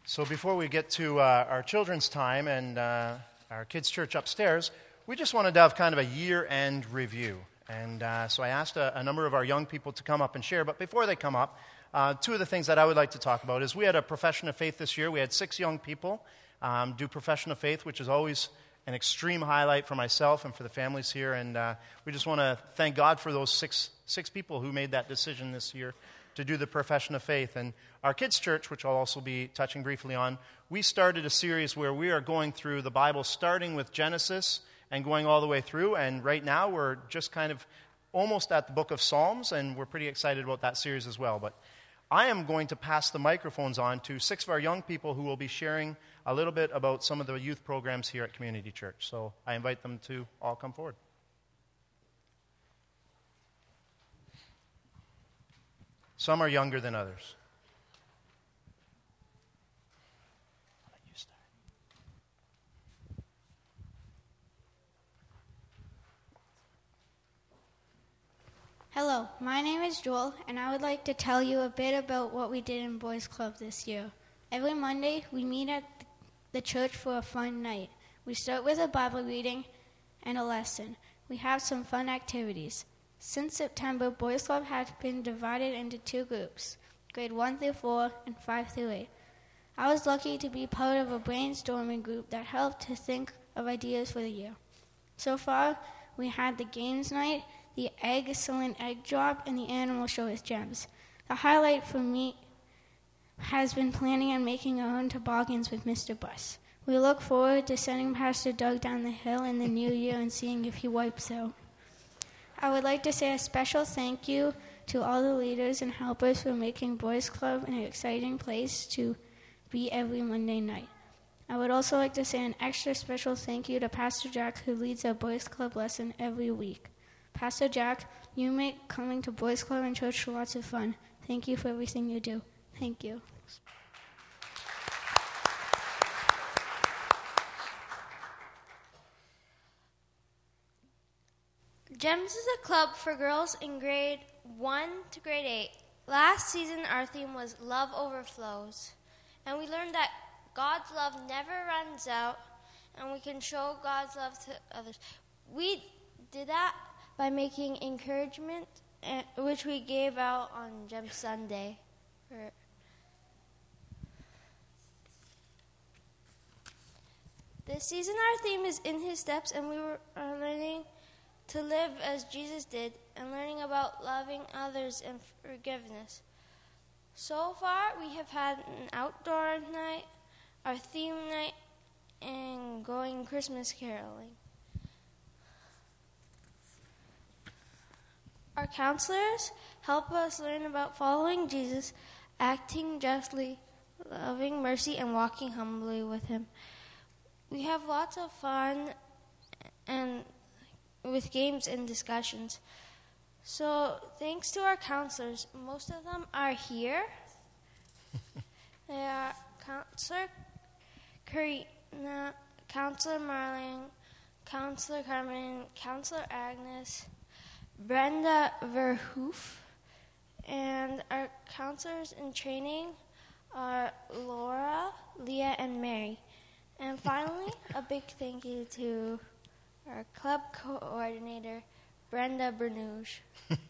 So before we get to our children's time and our kids' church upstairs, we just wanted to have kind of a year-end review. And so I asked a number of our young people to come up and share. But before they come up, two of the things that I would like to talk about is we had a profession of faith this year. We had 6 young people do profession of faith, which is always an extreme highlight for myself and for the families here. And we just want to thank God for those six people who made that decision this year to do the profession of faith. And our kids' church, which I'll also be touching briefly on, we started a series where we are going through the Bible, starting with Genesis and going all the way through. And right now we're just kind of almost at the book of Psalms, and we're pretty excited about that series as well. But I am going to pass the microphones on to 6 of our young people who will be sharing a little bit about some of the youth programs here at Community Church. So I invite them to all come forward. Some are younger than others. I'll let you start. Hello, my name is Joel, and I would like to tell you a bit about what we did in Boys Club this year. Every Monday, we meet at the church for a fun night. We start with a Bible reading and a lesson. We have some fun activities. Since September, Boys Club has been divided into 2 groups, grade 1 through 4 and 5 through 8. I was lucky to be part of a brainstorming group that helped to think of ideas for the year. So far, we had the games night, the excellent egg drop, and the animal show with gems. The highlight for me has been planning and making our own toboggans with Mr. Bus. We look forward to sending Pastor Doug down the hill in the new year and seeing if he wipes out. I would like to say a special thank you to all the leaders and helpers for making Boys Club an exciting place to be every Monday night. I would also like to say an extra special thank you to Pastor Jack, who leads our Boys Club lesson every week. Pastor Jack, you make coming to Boys Club and church lots of fun. Thank you for everything you do. Thank you. GEMS is a club for girls in grade 1 to grade 8. Last season, our theme was Love Overflows. And we learned that God's love never runs out, and we can show God's love to others. We did that by making encouragement, which we gave out on GEMS Sunday. This season, our theme is In His Steps, and we are learning to live as Jesus did and learning about loving others and forgiveness. So far, we have had an outdoor night, our theme night, and going Christmas caroling. Our counselors help us learn about following Jesus, acting justly, loving mercy, and walking humbly with Him. We have lots of fun and with games and discussions. So thanks to our counselors, most of them are here. They are Counselor Karina, Counselor Marlene, Counselor Carmen, Counselor Agnes, Brenda Verhoof, and our counselors in training are Laura, Leah, and Mary. And finally, a big thank you to our club coordinator, Brenda Bernouge.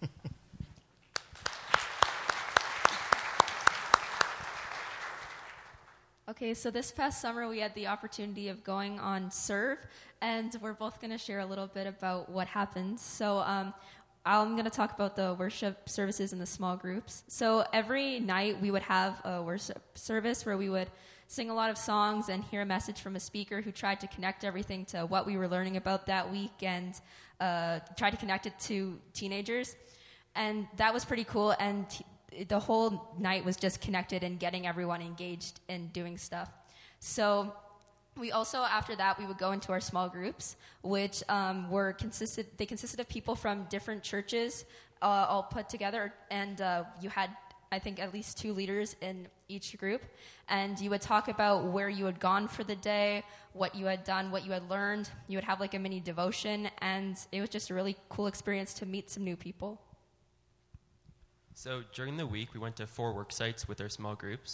Okay, so this past summer we had the opportunity of going on Serve, and we're both going to share a little bit about what happened. So I'm going to talk about the worship services in the small groups. So every night we would have a worship service where we would sing a lot of songs and hear a message from a speaker who tried to connect everything to what we were learning about that week and tried to connect it to teenagers. And that was pretty cool, and the whole night was just connected and getting everyone engaged in doing stuff. So we also, after that, we would go into our small groups, which consisted of people from different churches all put together, and you had, I think, at least 2 leaders in each group, and you would talk about where you had gone for the day, what you had done, what you had learned. You would have like a mini devotion, and it was just a really cool experience to meet some new people. So during the week, we went to 4 work sites with our small groups. We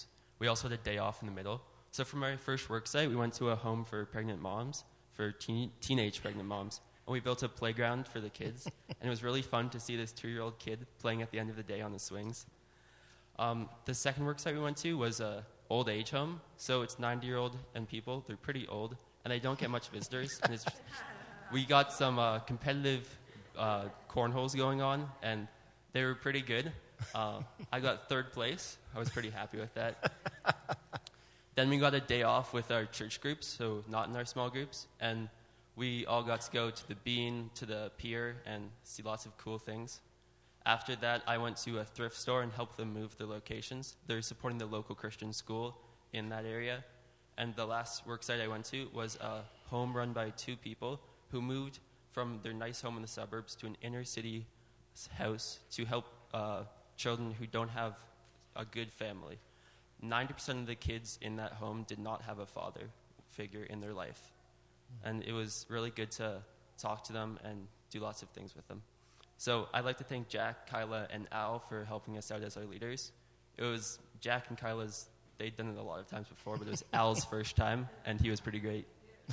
we also had a day off in the middle. So for my first work site, we went to a home for pregnant moms, for teenage pregnant moms. And we built a playground for the kids. And it was really fun to see this 2-year-old kid playing at the end of the day on the swings. The second work site we went to was a old age home. So it's 90-year-old and people. They're pretty old. And they don't get much visitors. And we got some competitive cornholes going on. And they were pretty good. I got 3rd place. I was pretty happy with that. Then we got a day off with our church groups, so not in our small groups. And we all got to go to the Bean, to the pier, and see lots of cool things. After that, I went to a thrift store and helped them move their locations. They're supporting the local Christian school in that area. And the last work site I went to was a home run by 2 people who moved from their nice home in the suburbs to an inner city house to help children who don't have a good family. 90% of the kids in that home did not have a father figure in their life. And it was really good to talk to them and do lots of things with them. So I'd like to thank Jack, Kyla, and Al for helping us out as our leaders. It was Jack and Kyla's, they'd done it a lot of times before, but it was Al's first time, and he was pretty great.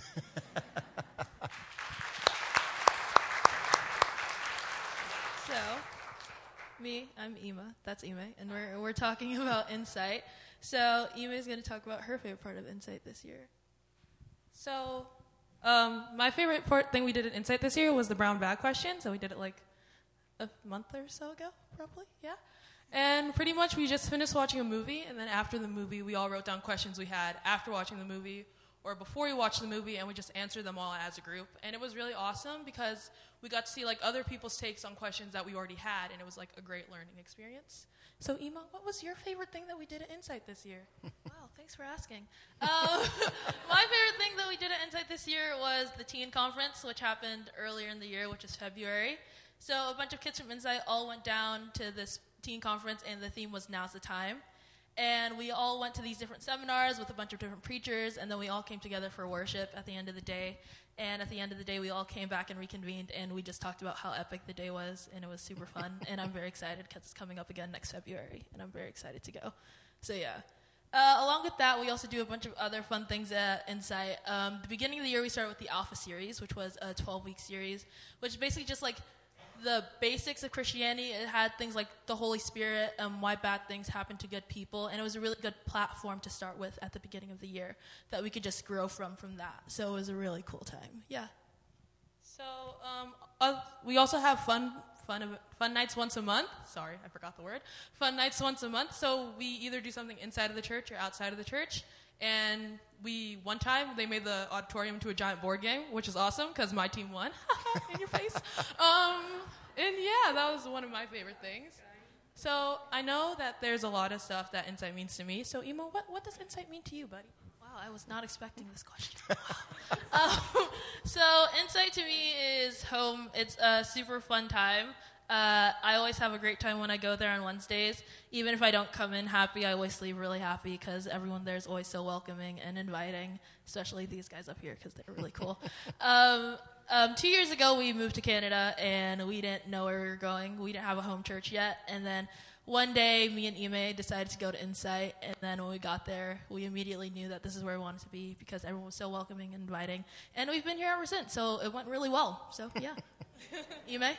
So, I'm Ema. That's Ema, and we're talking about Insight. So Ema is going to talk about her favorite part of Insight this year. So, my favorite thing we did at Insight this year was the brown bag question. So we did it like a month or so ago, probably, yeah. And pretty much we just finished watching a movie, and then after the movie, we all wrote down questions we had after watching the movie or before we watched the movie, and we just answered them all as a group. And it was really awesome because we got to see like other people's takes on questions that we already had, and it was like a great learning experience. So, Ema, what was your favorite thing that we did at Insight this year? Wow, thanks for asking. My favorite thing that we did at Insight this year was the teen conference, which happened earlier in the year, which is February. So a bunch of kids from Insight all went down to this teen conference, and the theme was Now's the Time. And we all went to these different seminars with a bunch of different preachers, and then we all came together for worship at the end of the day. And at the end of the day, we all came back and reconvened, and we just talked about how epic the day was, and it was super fun. And I'm very excited because it's coming up again next February, and I'm very excited to go. So, yeah. Along with that, we also do a bunch of other fun things at Insight. The beginning of the year, we started with the Alpha series, which was a 12-week series, which is basically just like the basics of Christianity. It had things like the Holy Spirit, why bad things happen to good people, and it was a really good platform to start with at the beginning of the year that we could just grow from that. So it was a really cool time. Yeah. So we also have fun nights once a month. Sorry, I forgot the word. Fun nights once a month. So we either do something inside of the church or outside of the church. And one time, they made the auditorium into a giant board game, which is awesome because my team won. In your face. And yeah, that was one of my favorite things. So I know that there's a lot of stuff that Insight means to me. So, Emo, what does Insight mean to you, buddy? Wow, I was not expecting this question. So Insight to me is home. It's a super fun time. I always have a great time when I go there on Wednesdays. Even if I don't come in happy, I always leave really happy because everyone there is always so welcoming and inviting, especially these guys up here because they're really cool. 2 years ago, we moved to Canada, and we didn't know where we were going. We didn't have a home church yet. And then one day, me and Ime decided to go to Insight. And then when we got there, we immediately knew that this is where we wanted to be because everyone was so welcoming and inviting. And we've been here ever since, so it went really well. So, yeah. Ime?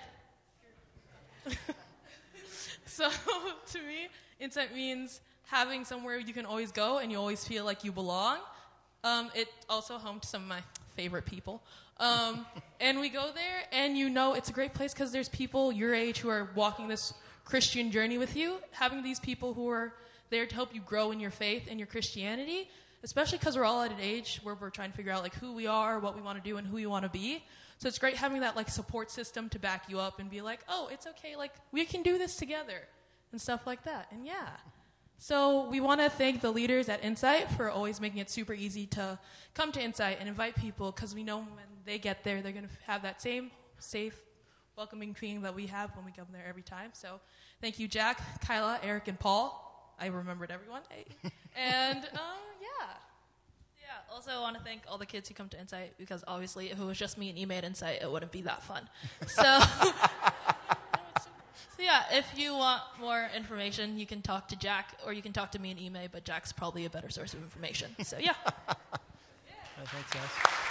So, to me, Insight means having somewhere you can always go and you always feel like you belong. It's also home to some of my favorite people. And we go there, and it's a great place because there's people your age who are walking this Christian journey with you. Having these people who are there to help you grow in your faith and your Christianity, especially because we're all at an age where we're trying to figure out like who we are, what we want to do, and who we want to be. So it's great having that like support system to back you up and be like, oh, it's okay, like we can do this together and stuff like that. And yeah. So we want to thank the leaders at Insight for always making it super easy to come to Insight and invite people because we know when they get there, they're going to have that same safe, welcoming feeling that we have when we come there every time. So thank you, Jack, Kyla, Eric, and Paul. I remembered everyone. Hey. And yeah. Yeah, also I want to thank all the kids who come to Insight because obviously if it was just me and Ime at Insight, it wouldn't be that fun. So, So yeah, if you want more information, you can talk to Jack or you can talk to me in email, but Jack's probably a better source of information. So yeah. Thanks, guys.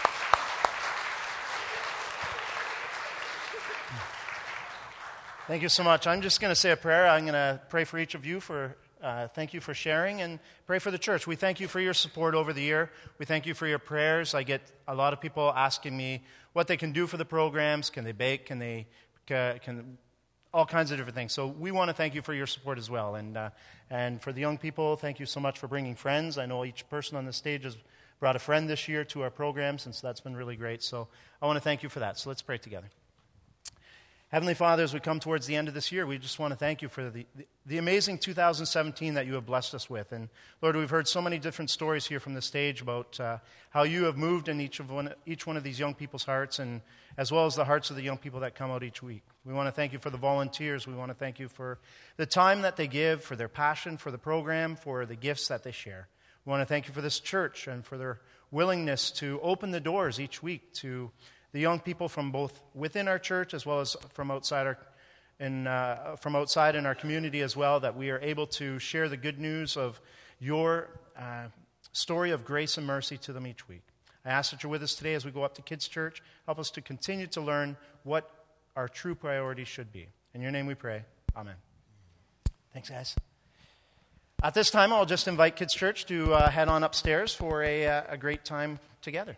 Thank you so much. I'm just going to say a prayer. I'm going to pray for each of you for thank you for sharing, and pray for the church. We thank you for your support over the year. We thank you for your prayers. I get a lot of people asking me what they can do for the programs. Can they bake? Can they all kinds of different things. So we want to thank you for your support as well. And for the young people, thank you so much for bringing friends. I know each person on the stage has brought a friend this year to our programs, and so that's been really great. So I want to thank you for that. So let's pray together. Heavenly Father, as we come towards the end of this year, we just want to thank you for the amazing 2017 that you have blessed us with. And Lord, we've heard so many different stories here from the stage about how you have moved in each one of these young people's hearts, and as well as the hearts of the young people that come out each week. We want to thank you for the volunteers. We want to thank you for the time that they give, for their passion for the program, for the gifts that they share. We want to thank you for this church and for their willingness to open the doors each week to the young people from both within our church as well as from outside in our community as well, that we are able to share the good news of your story of grace and mercy to them each week. I ask that you're with us today as we go up to Kids Church. Help us to continue to learn what our true priorities should be. In your name we pray. Amen. Thanks, guys. At this time, I'll just invite Kids Church to head on upstairs for a great time together.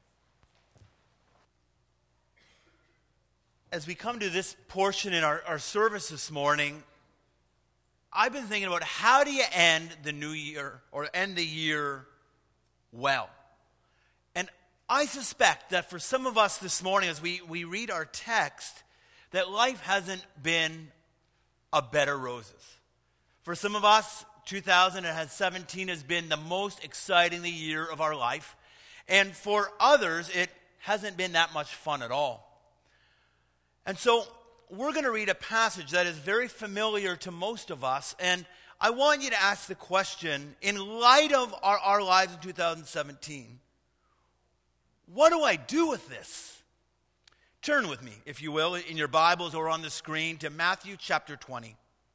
As we come to this portion in our service this morning, I've been thinking about how do you end the new year or end the year well? And I suspect that for some of us this morning, as we read our text, that life hasn't been a bed of roses. For some of us, 2017 has been the most exciting year of our life. And for others, it hasn't been that much fun at all. And so we're going to read a passage that is very familiar to most of us. And I want you to ask the question, in light of our lives in 2017, what do I do with this? Turn with me, if you will, in your Bibles or on the screen to Matthew chapter 20.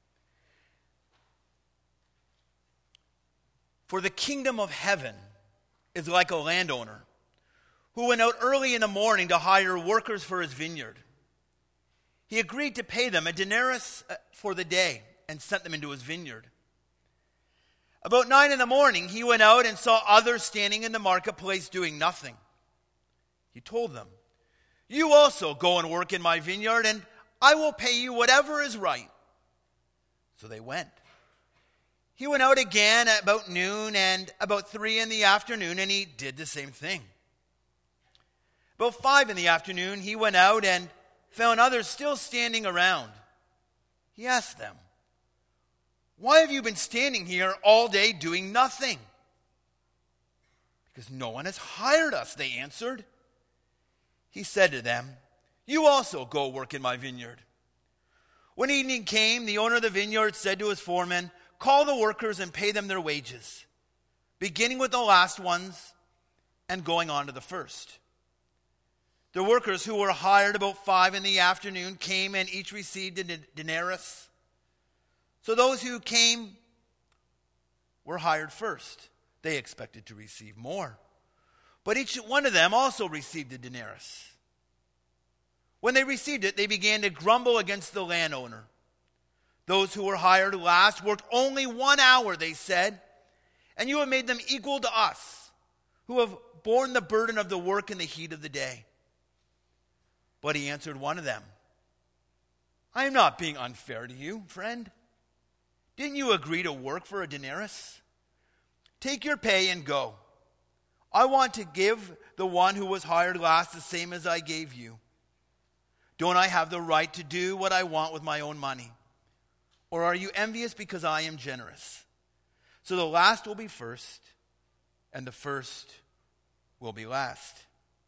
For the kingdom of heaven is like a landowner who went out early in the morning to hire workers for his vineyard. He agreed to pay them a denarius for the day and sent them into his vineyard. About 9 a.m, he went out and saw others standing in the marketplace doing nothing. He told them, "You also go and work in my vineyard, and I will pay you whatever is right." So they went. He went out again at about noon and about 3 p.m, and he did the same thing. About 5 p.m, he went out and found others still standing around. He asked them, "Why have you been standing here all day doing nothing?" "Because no one has hired us," they answered. He said to them, "You also go work in my vineyard." When evening came, the owner of the vineyard said to his foreman, "Call the workers and pay them their wages, beginning with the last ones and going on to the first." The workers who were hired about 5 p.m. came and each received a denarius. So those who came were hired first. They expected to receive more. But each one of them also received a denarius. When they received it, they began to grumble against the landowner. "Those who were hired last worked only 1 hour," they said, "and you have made them equal to us, who have borne the burden of the work in the heat of the day." But he answered one of them, "I am not being unfair to you, friend. Didn't you agree to work for a denarius? Take your pay and go. I want to give the one who was hired last the same as I gave you. Don't I have the right to do what I want with my own money? Or are you envious because I am generous? So the last will be first, and the first will be last."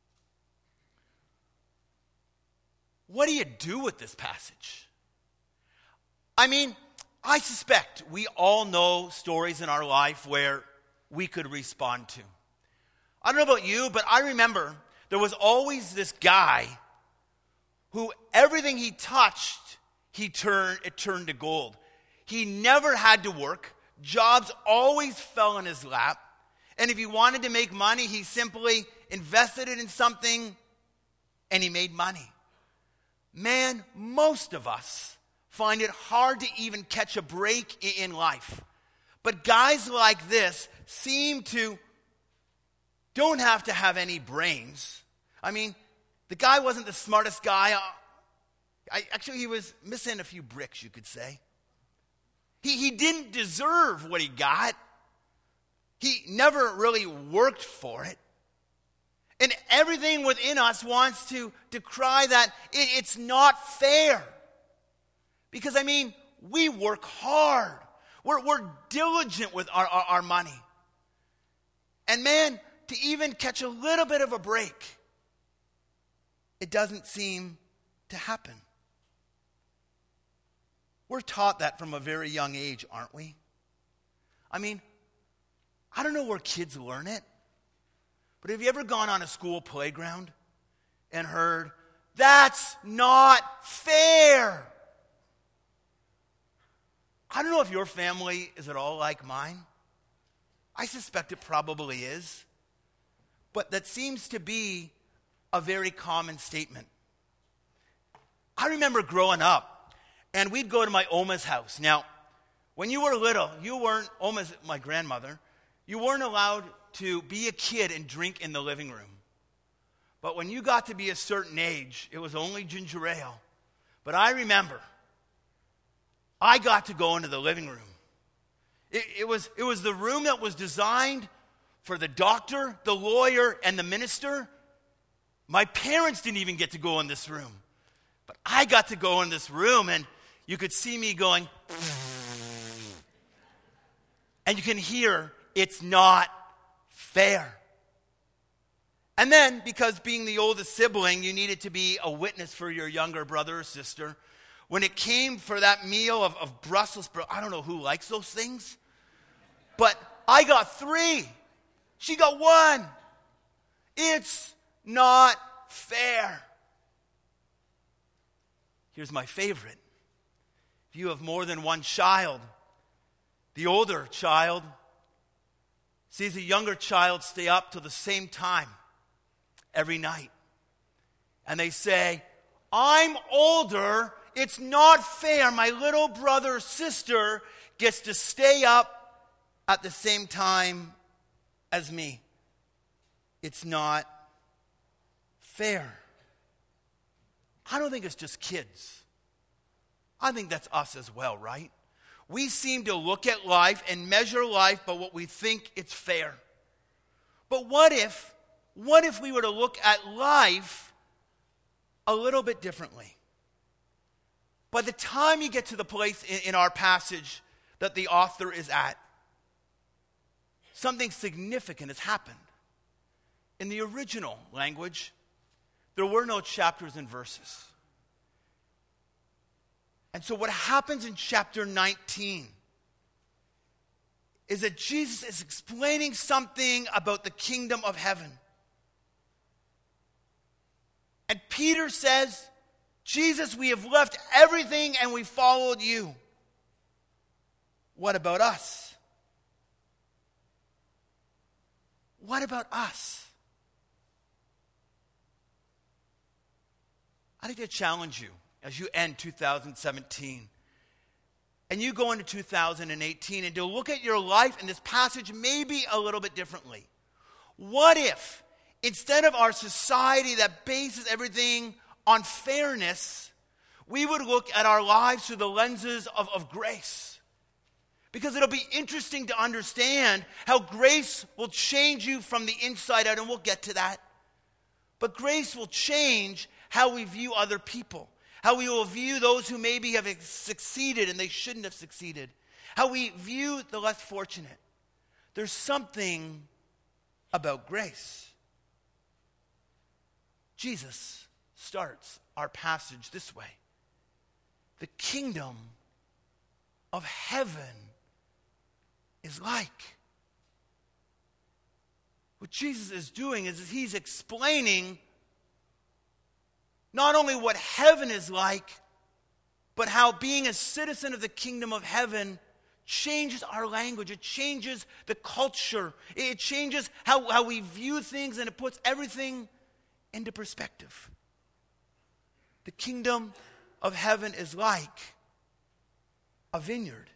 What do you do with this passage? I mean, I suspect we all know stories in our life where we could respond to. I don't know about you, but I remember there was always this guy who everything he touched, it turned to gold. He never had to work. Jobs always fell in his lap. And if he wanted to make money, he simply invested it in something and he made money. Man, most of us find it hard to even catch a break in life. But guys like this don't have to have any brains. I mean, the guy wasn't the smartest guy. Actually, he was missing a few bricks, you could say. He didn't deserve what he got. He never really worked for it. And everything within us wants to cry that it's not fair. Because, I mean, we work hard. We're diligent with our money. And man, to even catch a little bit of a break, it doesn't seem to happen. We're taught that from a very young age, aren't we? I mean, I don't know where kids learn it, but have you ever gone on a school playground and heard, "That's not fair"? I don't know if your family is at all like mine. I suspect it probably is. But that seems to be a very common statement. I remember growing up, and we'd go to my Oma's house. Now, when you were little, Oma's my grandmother, you weren't allowed to be a kid and drink in the living room. But when you got to be a certain age, it was only ginger ale. But I remember, I got to go into the living room. It was the room that was designed for the doctor, the lawyer, and the minister. My parents didn't even get to go in this room. But I got to go in this room, and you could see me going, and you can hear, "It's not fair." And then, because being the oldest sibling, you needed to be a witness for your younger brother or sister. When it came for that meal of Brussels sprouts, I don't know who likes those things, but I got 3. She got 1. It's not fair. Here's my favorite. If you have more than one child, the older child sees a younger child stay up till the same time every night. And they say, "I'm older. It's not fair. My little brother or sister gets to stay up at the same time as me. It's not fair." I don't think it's just kids. I think that's us as well, right? We seem to look at life and measure life by what we think it's fair. But what if we were to look at life a little bit differently? By the time you get to the place in our passage that the author is at, something significant has happened. In the original language, there were no chapters and verses. And so what happens in chapter 19 is that Jesus is explaining something about the kingdom of heaven. And Peter says, "Jesus, we have left everything and we followed you. What about us? What about us?" I'd like to challenge you as you end 2017 and you go into 2018 and to look at your life and this passage maybe a little bit differently. What if, instead of our society that bases everything on fairness, we would look at our lives through the lenses of grace? Because it'll be interesting to understand how grace will change you from the inside out, and we'll get to that. But grace will change how we view other people, how we will view those who maybe have succeeded and they shouldn't have succeeded, how we view the less fortunate. There's something about grace. Jesus starts our passage this way: the kingdom of heaven is like. What Jesus is doing is he's explaining not only what heaven is like, but how being a citizen of the kingdom of heaven changes our language. It changes the culture. It changes how we view things, and it puts everything into perspective. The kingdom of heaven is like a vineyard.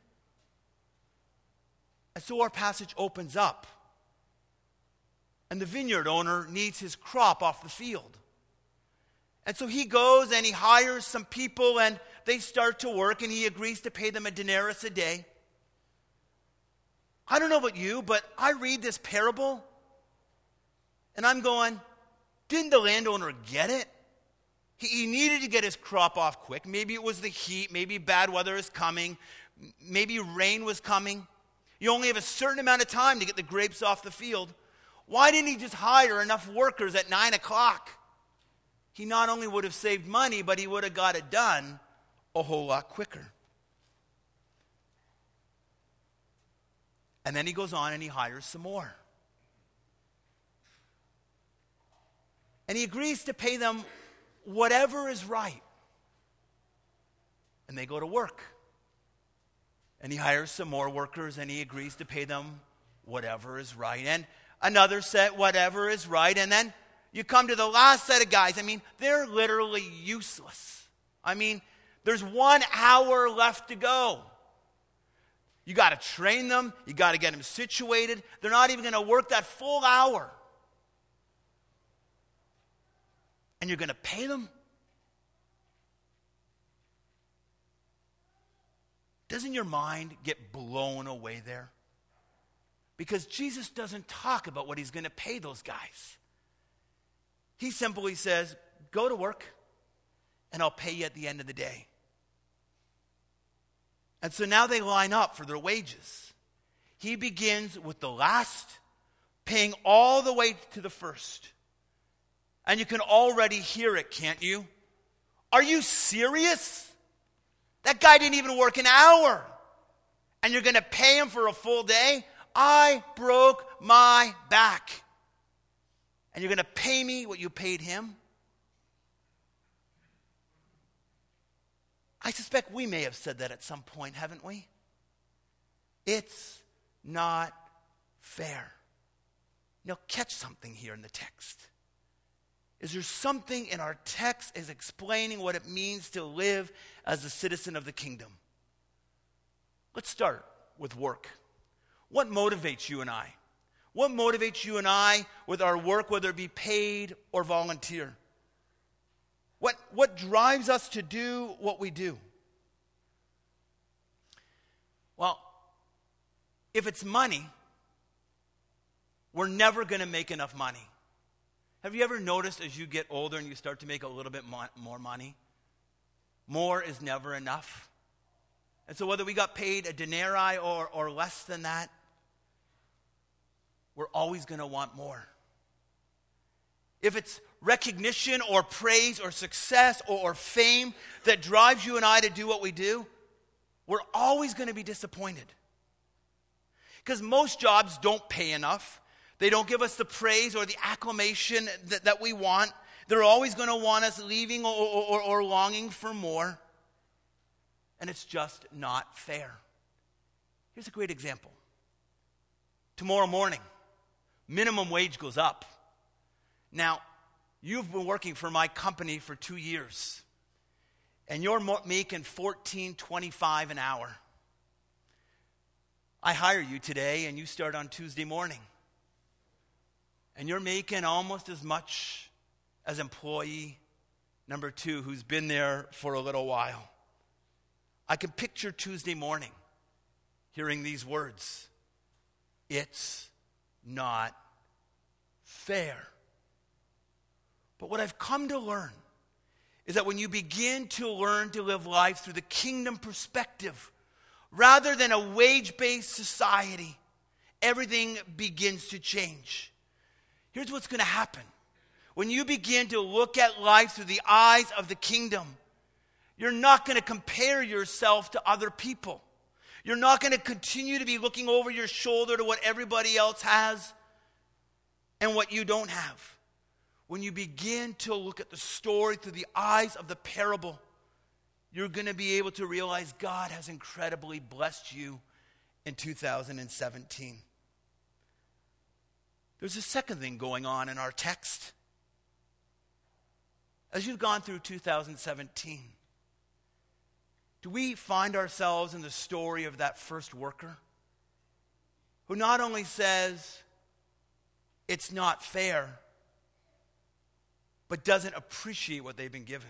And so our passage opens up. And the vineyard owner needs his crop off the field. And so he goes and he hires some people, and they start to work, and he agrees to pay them a denarius a day. I don't know about you, but I read this parable, and I'm going, didn't the landowner get it? He needed to get his crop off quick. Maybe it was the heat. Maybe bad weather is coming. Maybe rain was coming. You only have a certain amount of time to get the grapes off the field. Why didn't he just hire enough workers at 9 o'clock? He not only would have saved money, but he would have got it done a whole lot quicker. And then he goes on and he hires some more. And he agrees to pay them whatever is right. And they go to work. And he hires some more workers, and he agrees to pay them whatever is right. And another set, whatever is right. And then you come to the last set of guys. I mean, they're literally useless. I mean, there's 1 hour left to go. You got to train them. You got to get them situated. They're not even going to work that full hour. And you're going to pay them? Doesn't your mind get blown away there? Because Jesus doesn't talk about what he's going to pay those guys. He simply says, go to work, and I'll pay you at the end of the day. And so now they line up for their wages. He begins with the last, paying all the way to the first. And you can already hear it, can't you? Are you serious? That guy didn't even work an hour. And you're going to pay him for a full day? I broke my back. And you're going to pay me what you paid him? I suspect we may have said that at some point, haven't we? It's not fair. Now, catch something here in the text. Is there something in our text is explaining what it means to live as a citizen of the kingdom? Let's start with work. What motivates you and I? What motivates you and I with our work, whether it be paid or volunteer? What drives us to do what we do? Well, if it's money, we're never going to make enough money. Have you ever noticed as you get older and you start to make a little bit more money, more is never enough? And so whether we got paid a denarii or less than that, we're always going to want more. If it's recognition or praise or success or fame that drives you and I to do what we do, we're always going to be disappointed. Because most jobs don't pay enough. They don't give us the praise or the acclamation that we want. They're always going to want us leaving or longing for more. And it's just not fair. Here's a great example. Tomorrow morning, minimum wage goes up. Now, you've been working for my company for 2 years, and you're making $14.25 an hour. I hire you today, and you start on Tuesday morning. And you're making almost as much as employee number 2 who's been there for a little while. I can picture Tuesday morning hearing these words. It's not fair. But what I've come to learn is that when you begin to learn to live life through the kingdom perspective, rather than a wage-based society, everything begins to change. Here's what's going to happen. When you begin to look at life through the eyes of the kingdom, you're not going to compare yourself to other people. You're not going to continue to be looking over your shoulder to what everybody else has and what you don't have. When you begin to look at the story through the eyes of the parable, you're going to be able to realize God has incredibly blessed you in 2017. There's a second thing going on in our text. As you've gone through 2017, do we find ourselves in the story of that first worker who not only says it's not fair, but doesn't appreciate what they've been given?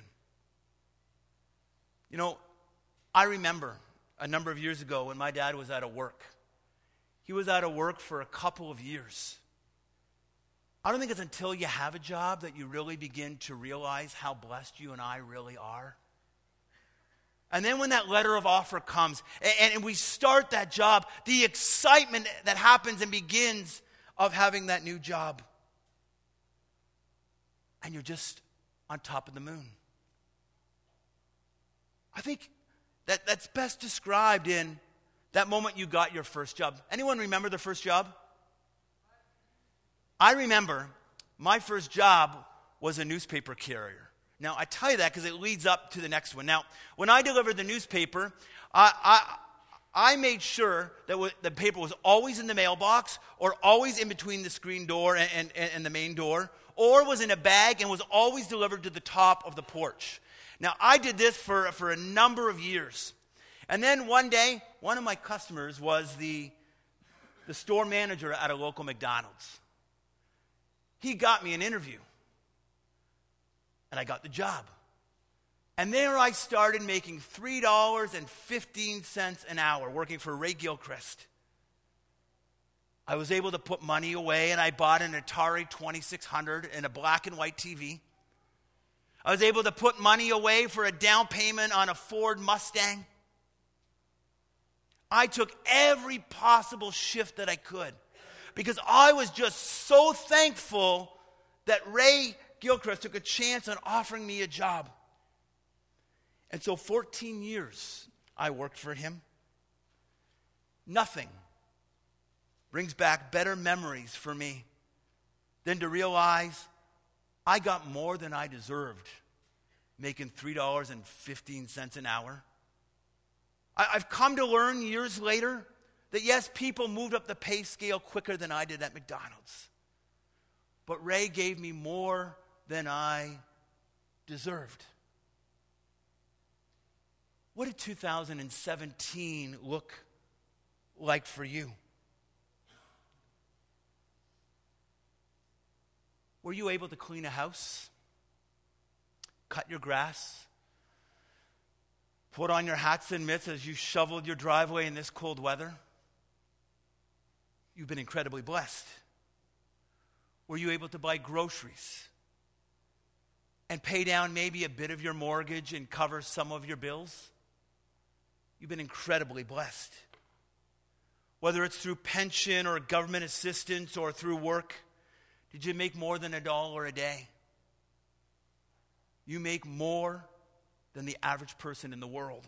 You know, I remember a number of years ago when my dad was out of work. He was out of work for a couple of years. I don't think it's until you have a job that you really begin to realize how blessed you and I really are. And then when that letter of offer comes and we start that job, the excitement that happens and begins of having that new job. And you're just on top of the moon. I think that's best described in that moment you got your first job. Anyone remember their first job? I remember my first job was a newspaper carrier. Now, I tell you that because it leads up to the next one. Now, when I delivered the newspaper, I made sure that the paper was always in the mailbox or always in between the screen door and the main door, or was in a bag and was always delivered to the top of the porch. Now, I did this for a number of years. And then one day, one of my customers was the store manager at a local McDonald's. He got me an interview. And I got the job. And there I started making $3.15 an hour working for Ray Gilchrist. I was able to put money away, and I bought an Atari 2600 and a black and white TV. I was able to put money away for a down payment on a Ford Mustang. I took every possible shift that I could because I was just so thankful that Ray Gilchrist took a chance on offering me a job. And so 14 years I worked for him. Nothing brings back better memories for me than to realize I got more than I deserved making $3.15 an hour. I've come to learn years later that yes, people moved up the pay scale quicker than I did at McDonald's. But Ray gave me more than I deserved. What did 2017 look like for you? Were you able to clean a house? Cut your grass? Put on your hats and mitts as you shoveled your driveway in this cold weather? You've been incredibly blessed. Were you able to buy groceries and pay down maybe a bit of your mortgage and cover some of your bills? You've been incredibly blessed. Whether it's through pension or government assistance or through work, did you make more than $1 a day? You make more than the average person in the world.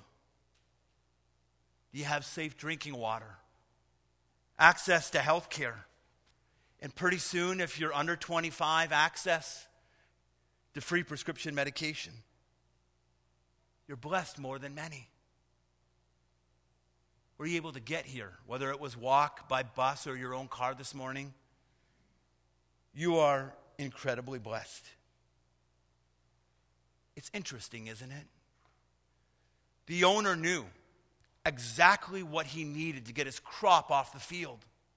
Do you have safe drinking water? Access to health care? And pretty soon, if you're under 25, access to free prescription medication. You're blessed more than many. Were you able to get here? Whether it was walk, by bus, or your own car this morning, you are incredibly blessed. It's interesting, isn't it? The owner knew exactly what he needed to get his crop off the field.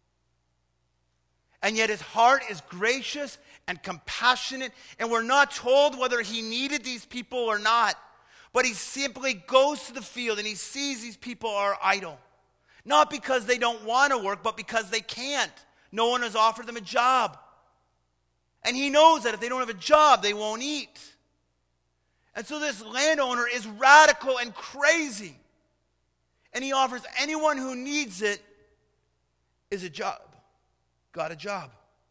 And yet his heart is gracious and compassionate, and we're not told whether he needed these people or not. But he simply goes to the field and he sees these people are idle. Not because they don't want to work, but because they can't. No one has offered them a job. And he knows that if they don't have a job, they won't eat. And so this landowner is radical and crazy. And he offers anyone who needs it is a job. Got a job.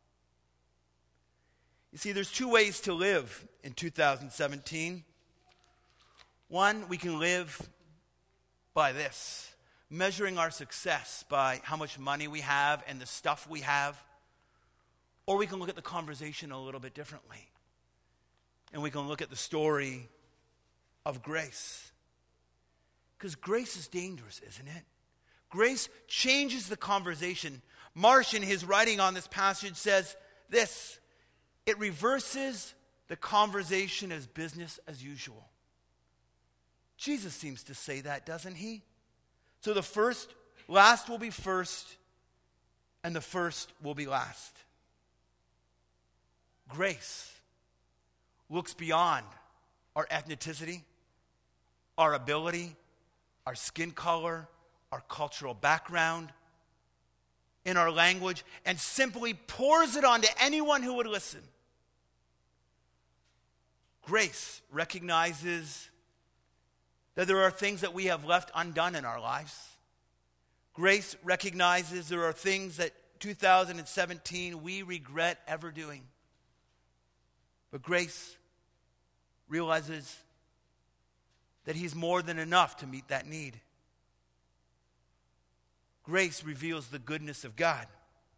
You see, there's two ways to live in 2017. One, we can live by this, measuring our success by how much money we have and the stuff we have. Or we can look at the conversation a little bit differently. And we can look at the story of grace. Because grace is dangerous, isn't it? Grace changes the conversation. Marsh, in his writing on this passage, says this: it reverses the conversation as business as usual. Jesus seems to say that, doesn't he? So the last will be first, and the first will be last. Grace looks beyond our ethnicity, our ability, our skin color, our cultural background, in our language, and simply pours it onto anyone who would listen. Grace recognizes that there are things that we have left undone in our lives. Grace recognizes there are things that 2017 we regret ever doing. But grace realizes that he's more than enough to meet that need. Grace reveals the goodness of God.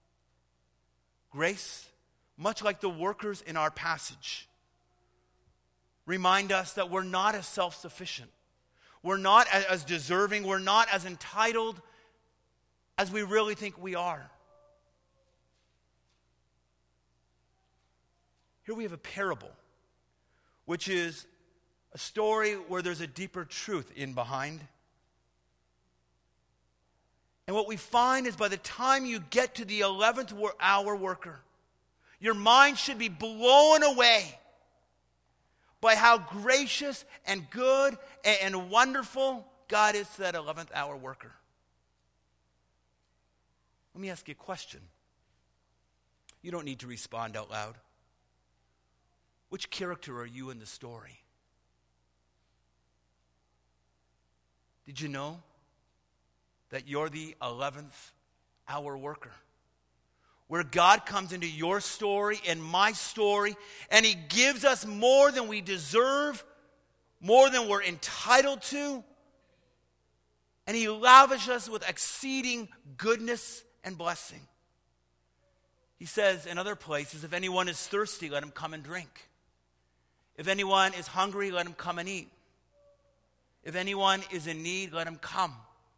Grace, much like the workers in our passage, remind us that we're not as self-sufficient. We're not as deserving. We're not as entitled as we really think we are. Here we have a parable, which is a story where there's a deeper truth in behind. And what we find is by the time you get to the 11th hour worker, your mind should be blown away by how gracious and good and wonderful God is to that 11th hour worker. Let me ask you a question. You don't need to respond out loud. Which character are you in the story? Did you know that you're the 11th hour worker? Where God comes into your story and my story, and he gives us more than we deserve, more than we're entitled to, and he lavishes us with exceeding goodness and blessing. He says in other places, if anyone is thirsty, let him come and drink. If anyone is hungry, let him come and eat. If anyone is in need, let him come.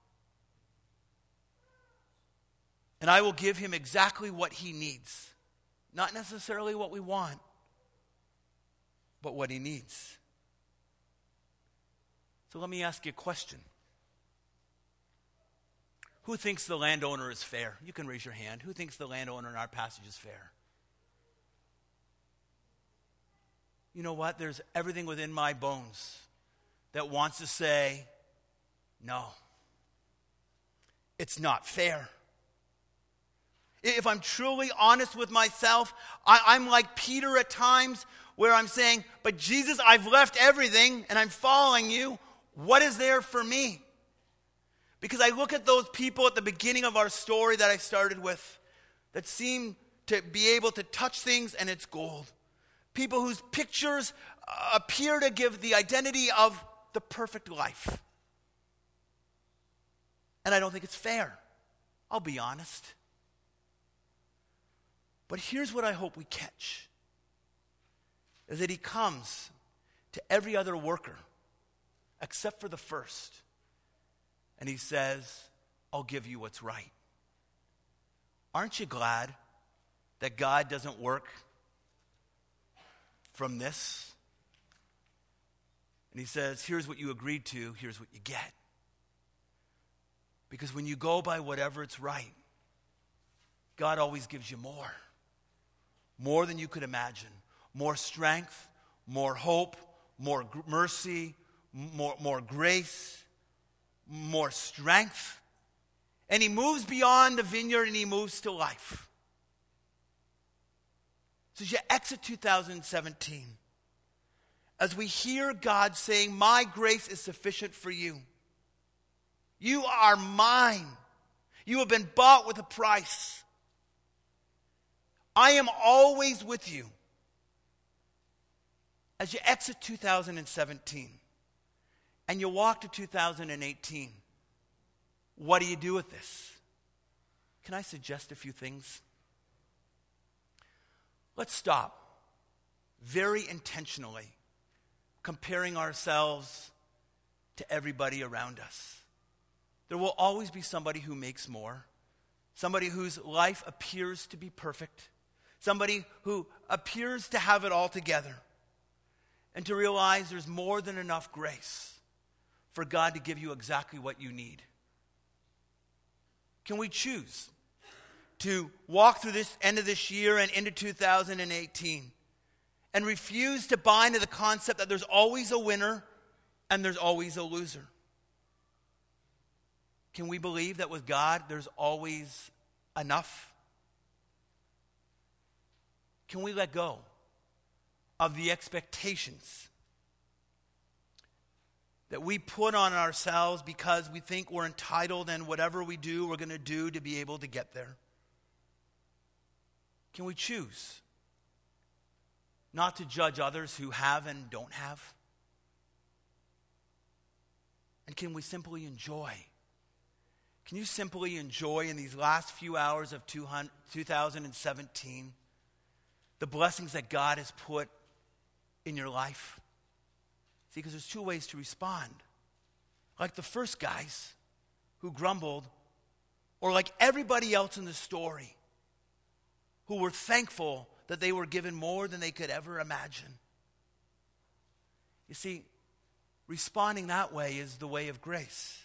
And I will give him exactly what he needs. Not necessarily what we want, but what he needs. So let me ask you a question. Who thinks the landowner is fair? You can raise your hand. Who thinks the landowner in our passage is fair? You know what? There's everything within my bones that wants to say, no, it's not fair. If I'm truly honest with myself, I'm like Peter at times where I'm saying, but Jesus, I've left everything and I'm following you. What is there for me? Because I look at those people at the beginning of our story that I started with that seem to be able to touch things and it's gold. People whose pictures appear to give the identity of the perfect life. And I don't think it's fair. I'll be honest. But here's what I hope we catch, is that he comes to every other worker except for the first. And he says, I'll give you what's right. Aren't you glad that God doesn't work from this? And he says, here's what you agreed to, here's what you get. Because when you go by whatever it's right, God always gives you more. More than you could imagine. More strength, more hope, more mercy, more grace, more strength. And he moves beyond the vineyard and he moves to life. So as you exit 2017, as we hear God saying, my grace is sufficient for you. You are mine. You have been bought with a price. I am always with you. As you exit 2017 and you walk to 2018, what do you do with this? Can I suggest a few things? Let's stop very intentionally comparing ourselves to everybody around us. There will always be somebody who makes more, somebody whose life appears to be perfect, somebody who appears to have it all together, and to realize there's more than enough grace for God to give you exactly what you need. Can we choose to walk through this end of this year and into 2018 and refuse to buy into the concept that there's always a winner and there's always a loser? Can we believe that with God there's always enough? Can we let go of the expectations that we put on ourselves because we think we're entitled and whatever we do, we're going to do to be able to get there? Can we choose not to judge others who have and don't have? And can we simply enjoy? Can you simply enjoy in these last few hours of 2017 the blessings that God has put in your life? See, because there's two ways to respond. Like the first guys who grumbled, or like everybody else in the story who were thankful that they were given more than they could ever imagine. You see, responding that way is the way of grace.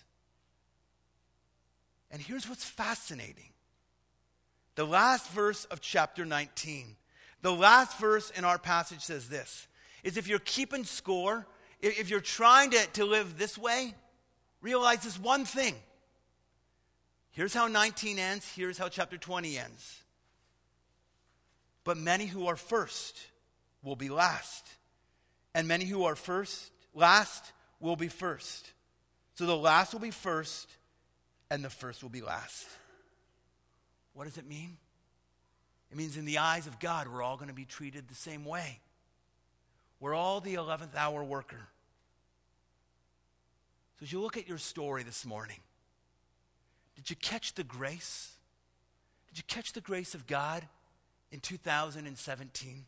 And here's what's fascinating. The last verse of chapter 19, the last verse in our passage says this, is if you're keeping score, if you're trying to live this way, realize this one thing. Here's how 19 ends, here's how chapter 20 ends. But many who are first will be last, and many who are last will be first. So the last will be first, and the first will be last. What does it mean? It means in the eyes of God, we're all going to be treated the same way. We're all the 11th hour worker. So as you look at your story this morning, did you catch the grace? Did you catch the grace of God in 2017?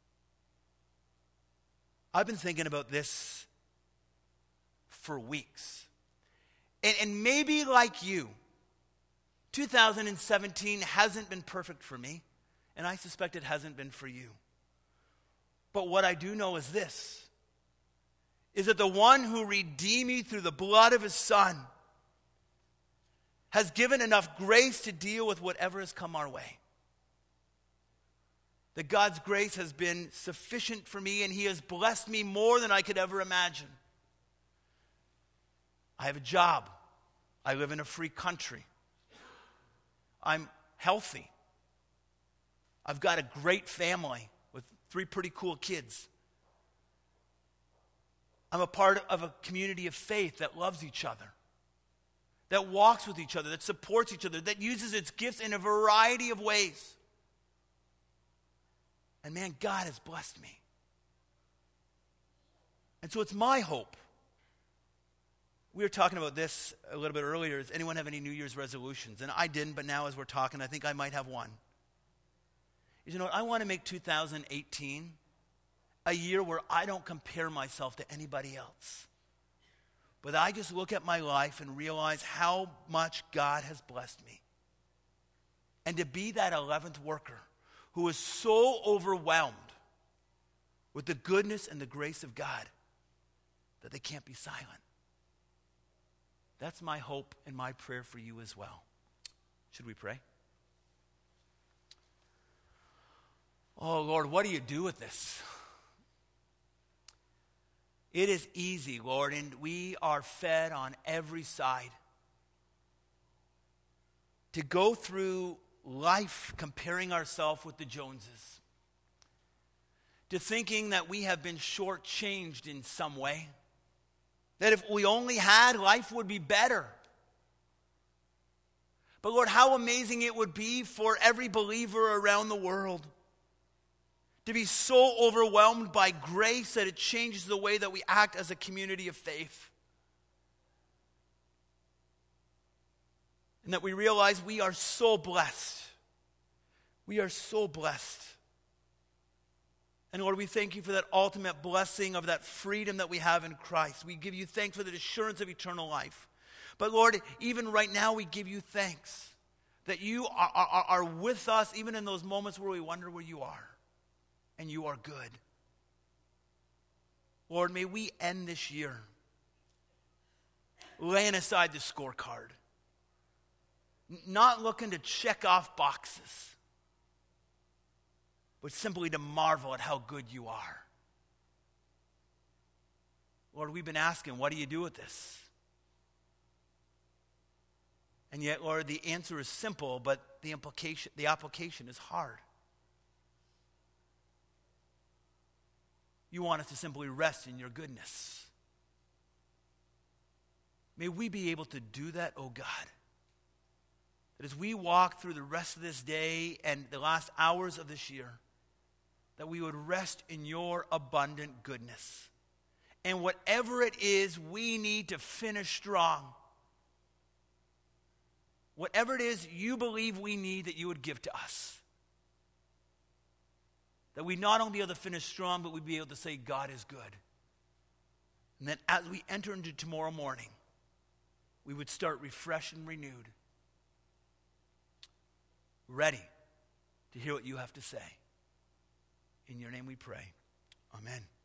I've been thinking about this for weeks. And maybe like you, 2017 hasn't been perfect for me, and I suspect it hasn't been for you. But what I do know is this, is that the one who redeemed me through the blood of his Son has given enough grace to deal with whatever has come our way. That God's grace has been sufficient for me, and he has blessed me more than I could ever imagine. I have a job. I live in a free country. I'm healthy. I've got a great family with 3 pretty cool kids. I'm a part of a community of faith that loves each other, that walks with each other, that supports each other, that uses its gifts in a variety of ways. And man, God has blessed me. And so it's my hope. We were talking about this a little bit earlier. Does anyone have any New Year's resolutions? And I didn't, but now as we're talking, I think I might have one. You know what? I want to make 2018 a year where I don't compare myself to anybody else. But I just look at my life and realize how much God has blessed me. And to be that 11th worker who is so overwhelmed with the goodness and the grace of God that they can't be silent. That's my hope and my prayer for you as well. Should we pray? Oh, Lord, what do you do with this? It is easy, Lord, and we are fed on every side to go through life comparing ourselves with the Joneses, to thinking that we have been shortchanged in some way, that if we only had, life would be better. But Lord, how amazing it would be for every believer around the world to be so overwhelmed by grace that it changes the way that we act as a community of faith. And that we realize we are so blessed. We are so blessed And Lord, we thank you for that ultimate blessing of that freedom that we have in Christ. We give you thanks for the assurance of eternal life. But Lord, even right now we give you thanks that you are with us even in those moments where we wonder where you are. And you are good. Lord, may we end this year laying aside the scorecard. Not looking to check off boxes, but simply to marvel at how good you are. Lord, we've been asking, what do you do with this? And yet, Lord, the answer is simple, but the application is hard. You want us to simply rest in your goodness. May we be able to do that, oh God. That as we walk through the rest of this day and the last hours of this year, that we would rest in your abundant goodness. And whatever it is we need to finish strong, whatever it is you believe we need, that you would give to us. That we not only be able to finish strong, but we'd be able to say God is good. And that as we enter into tomorrow morning, we would start refreshed and renewed, ready to hear what you have to say. In your name we pray. Amen.